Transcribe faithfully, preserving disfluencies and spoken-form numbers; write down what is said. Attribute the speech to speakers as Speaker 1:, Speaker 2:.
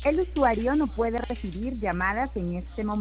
Speaker 1: El usuario no puede recibir llamadas en este momento.